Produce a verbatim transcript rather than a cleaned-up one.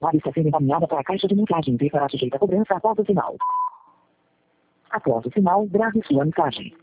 Pode estar sendo encaminhada para a caixa de mensagens e será sujeita a cobrança após o sinal. Após o sinal, grave sua mensagem.